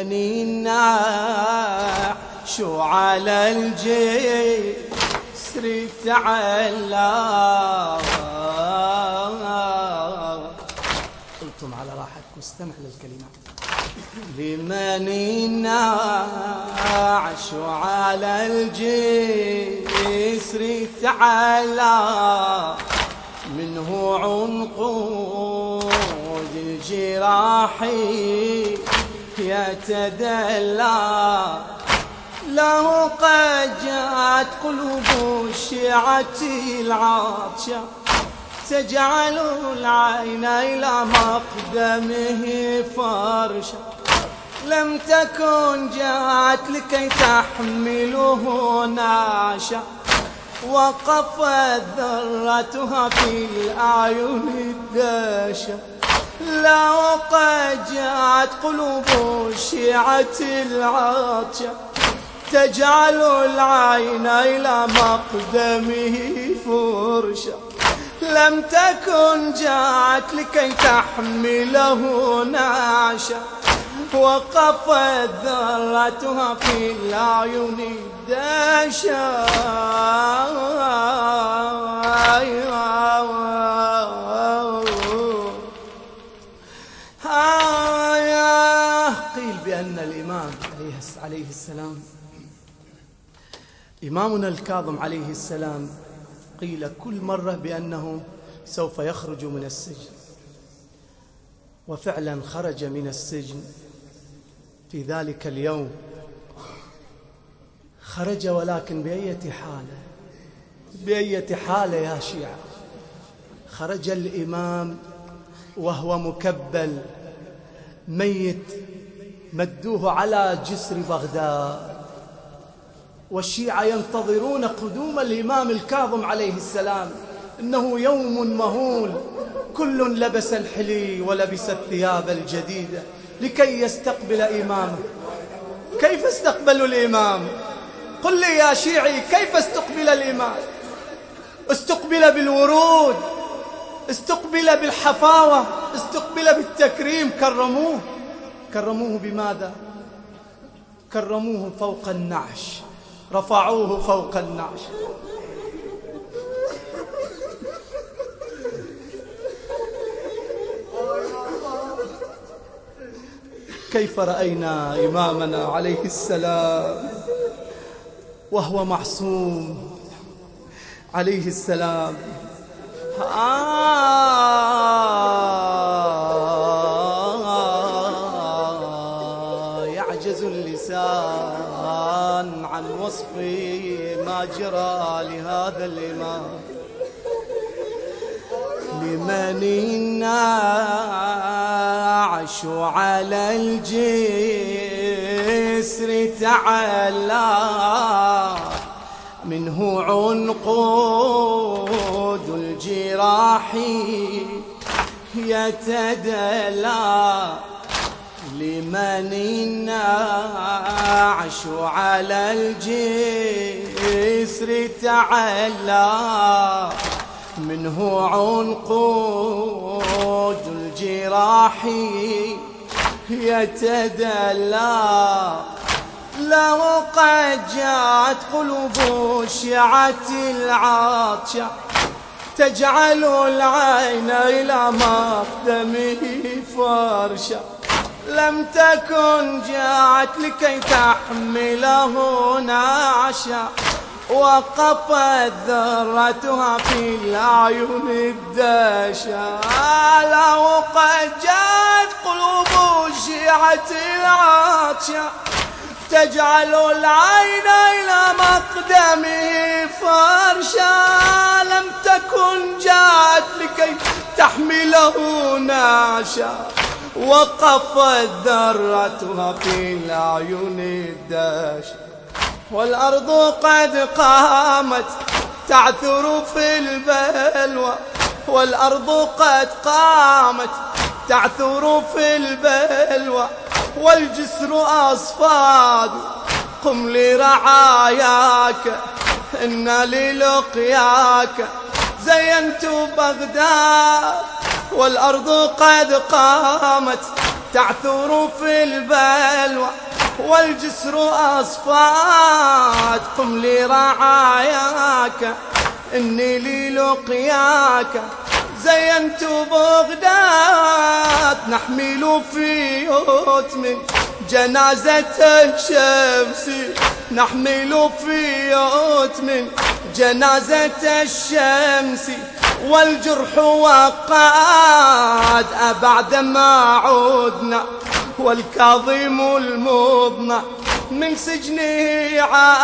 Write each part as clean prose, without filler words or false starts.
لمن النعش على الجسر تعلى. قلتم على راحتكم، استمع للكلمات. لمن النعش على الجسر تعلى، منه عنقود الجراح يتدلى. له قد جاءت قلوب الشيعة العاطشة، تجعل العين إلى مقدمه فرشا. لم تكن جاءت لكي تحمله نعشا، وقفت ذرتها في الأعين الداشة. لو قد جاءت قلوب الشيعة العاطشة، تجعل العين إلى مقدمه فرشا. لم تكن جاءت لكي تحمله نعشا، وقفت ذرتها في الأعين الداشة. قيل بأن الإمام عليه السلام، إمامنا الكاظم عليه السلام، قيل كل مرة بأنه سوف يخرج من السجن، وفعلا خرج من السجن في ذلك اليوم. خرج ولكن بأية حالة يا شيعة. خرج الإمام وهو مكبل ميت، مدوه على جسر بغداد، والشيعة ينتظرون قدوم الإمام الكاظم عليه السلام. إنه يوم مهول، كل لبس الحلي ولبس الثياب الجديدة لكي يستقبل إمامه. كيف استقبلوا الإمام؟ قل لي يا شيعي، كيف استقبل الإمام؟ استقبل بالورود، استقبل بالحفاوة، استقبل بالتكريم. كرموه بماذا؟ كرموه فوق النعش، رفعوه فوق النعش. كيف رأينا إمامنا عليه السلام وهو معصوم عليه السلام؟ يعجز اللسان عن وصف ما جرى لهذا الإمام. لمن النعش على الجسر تعلى، منه عنقود الجراح يتدلى. لمن النعش على الجسر تعلى، منه عنقود الجراح يتدلى. لو قد جاءت قلوب الشيعة العاطشة، تجعل العين إلى مقدمه فرشا. لم تكن جاءت لكي تحمله نعشا، وقفت ذرتها في الأعين الداشة. لو قد جاءت قلوب الشيعة العاطشة، تجعل العين إلى مقدمه فرشا. لم تكن جاءت لكي تحمله نعشا، وقفت ذرتها في الأعين الداشة. والأرض قد قامت تعثر في البلوى، والأرض قد قامت تعثر في البلوى. والجسر أصفاد، قم لرعاياك، إن للقياك زينت بغداد. والأرض قد قامت تعثر في البلوى والجسر أصفات. قم لرعاياك إني للقياك زينت بغداد. نحمل في يتم جنازة الشمس، نحمل في يتم جنازة الشمس والجرح وقاد. أبعد ما عدنا والكاظم المضنى من سجنه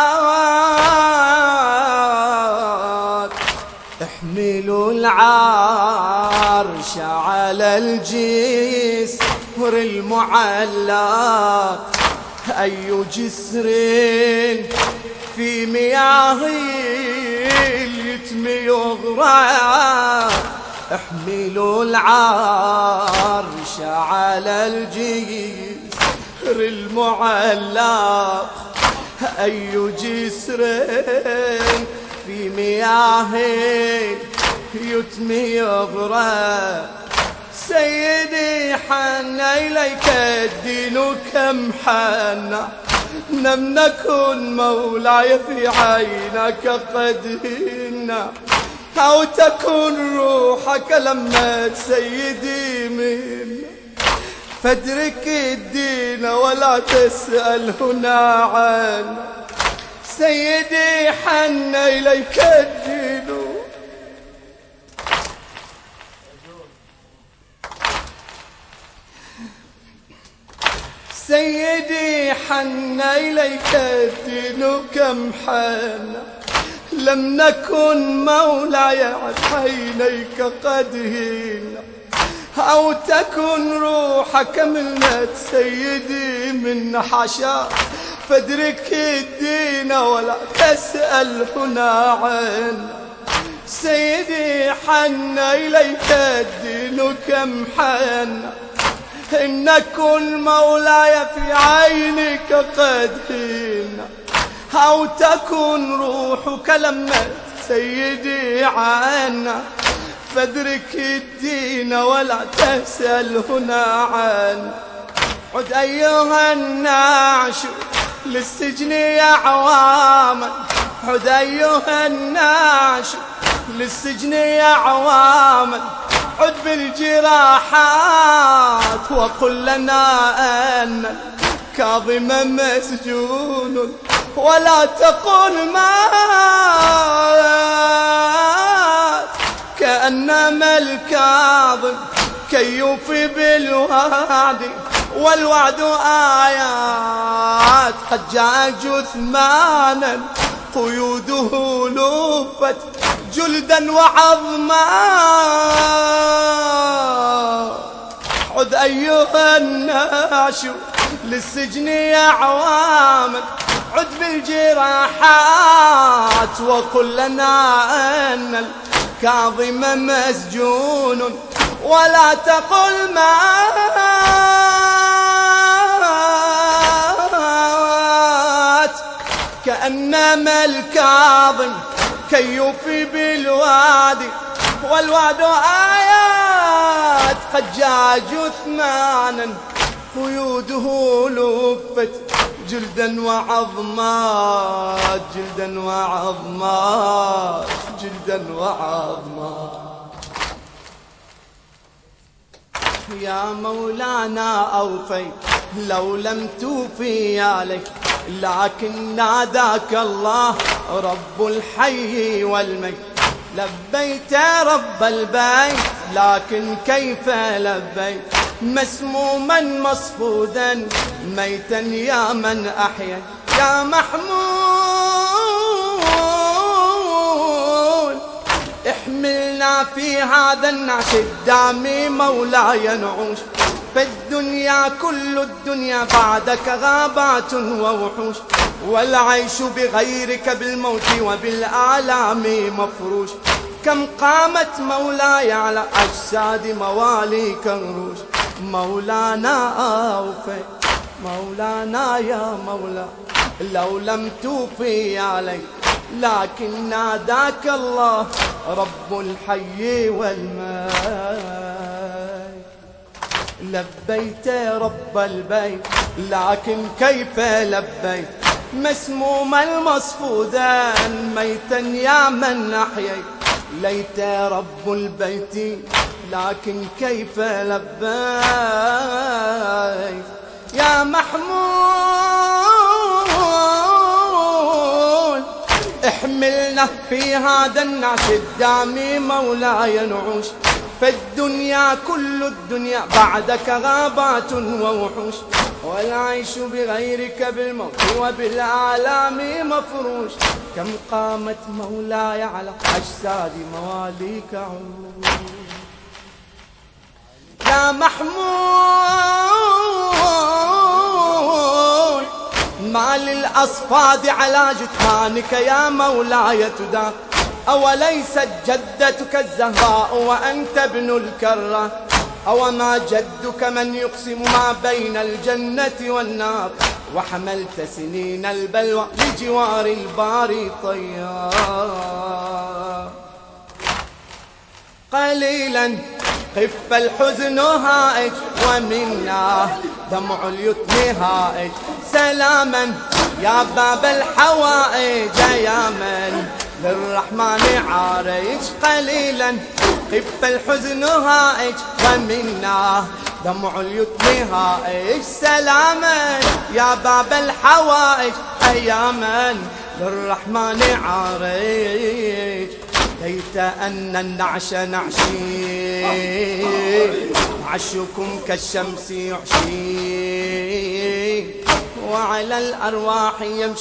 عاد. احملوا العرش على الجسر المعلق، أي جسر في مياه اليتم يغرق. احملوا العرش على الجسر المعلق، أي جسر في مياه اليتم يغرق. سيدي حن إليك الدين كم حن، لم نكن مولاي في عينك قد هنا، أو تكن روحك لما سيدي منا. فادرك الدين ولا تسأل هنا عنه. سيدي حن إليك الدين، سيدي حن إليك الدين كم حن، لم نكن مولاي عن عينيك قد هنا، أو تكن روحك منت سيدي من حشا. فادرك الدين ولا تسأل هنا عنه. سيدي حن إليك الدين كم حن، إن كن مولاي في عينك قد هنا، أو تكن روحك لما سيدي عنا. فادرك الدين ولا تسأل هنا عنه. عد أيها الناعش للسجن أعواما، عد أيها الناعش للسجن أعواما. عد بالجراحات وقل لنا أن الكاظم مسجون، ولا تقل مات كأنما الكاظم كي يوفي بالوعد. والوعد آيات قد جاء جثمانا قيوده لفت جلدا وعظما. عد أيها الناش للسجن أعواما، عد بالجراحات وقل لنا أن الكاظم مسجون، ولا تقل مات كأنما الكاظم كي يوفي بالوعد. والوعد آيات قد جاء جثمانا قيوده لفت جلدا وعظمات، جلدا وعظمات، جلدا وعظمات. يا مولانا أوفيت لو لم توفي عليك، لكن ناداك الله رب الحي والميت. لبيت رب البيت لكن كيف لبيت، مسموما مصفودا ميتا يا من أحيا. يا محمود احملنا في هذا النعش الدامي مولاي نعوش. فالدنيا كل الدنيا بعدك غابات ووحوش، والعيش بغيرك بالموت وبالآلام مفروش. كم قامت مولاي على أجساد مواليك الروش. مولانا أوفي مولانا يا مولا لو لم توفي عليك، لكن ناداك الله رب الحي والميت. لبيت رب البيت لكن كيف لبيت مسموم المصفودان ميتا يا من أحييت ليت رب البيت لكن كيف لبيت يا محمول احملنا في هذا النعش الدامي مولاي نعوش فالدنيا كل الدنيا بعدك غابات ووحوش والعيش بغيرك بالموت وبالآلام مفروش كم قامت مولاي على أجساد مواليك عروش يا محمود ما للأصفاد على جثمانك يا مولاي تدار أوليست جدتك الزهراء وأنت ابن الكرة أو ما جدك من يقسم ما بين الجنة والنار وحملت سنين البلوى لجوار الباري طيار قليلا خف الحزن هائج ومنا دمع اليتم هائج سلاما يا باب الحوائج يا من للرحمن عارج قليلا خف الحزن هائج ومنا دمع اليتم هائج سلاما يا باب الحوائج أياما للرحمن عارج ليت أن النعش نعشي عشكم كالشمس يعشي وعلى الأرواح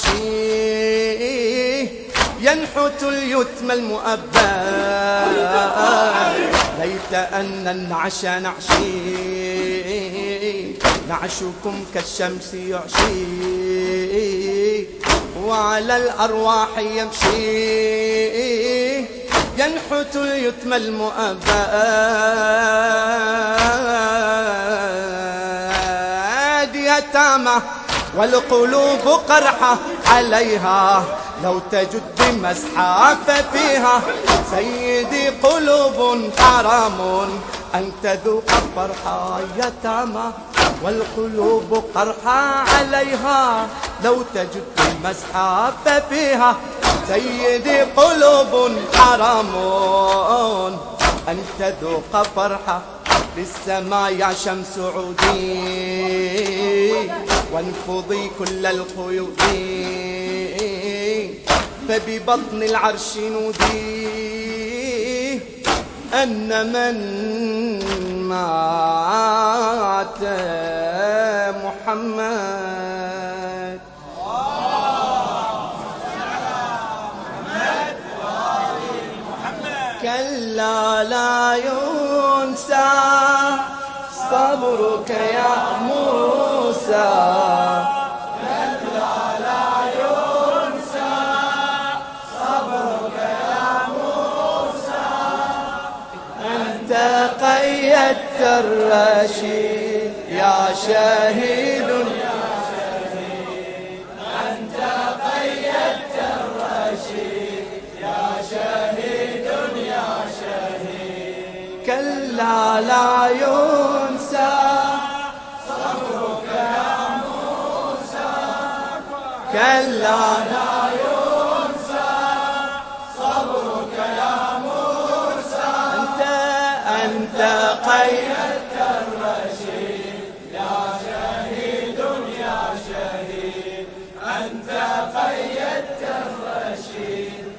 يمشي ينحت اليتم المؤبد ليت أن النعش نعشي نعشكم كالشمس يعشي وعلى الأرواح يمشي ينحت اليتم المؤبد يتامى والقلوب قرحة عليها لو تجد مسحة ففيها سيدي قلوب حرام أن تذوق الفرحة يتامى والقلوب قرحة عليها لو تجد مسحة ففيها سيدي قلوب حرام أن تذوق فرحة للسماء يا شمس عودي وانفضي كل القيود فببطن العرش نودي أن من مات محمد كلا لا ينسى صبرك يا موسى كلا لا ينسى صبرك يا موسى أنت قيدت الرشيد يا شهيد أنت قيدت الرشيد يا شهيد يا شهيد كلا لا ينسى صبرك يا موسى كلا لا ينسى صبرك يا موسى أنت قيدت الرشيد يا شهيد يا شهيد أنت قيدت الرشيد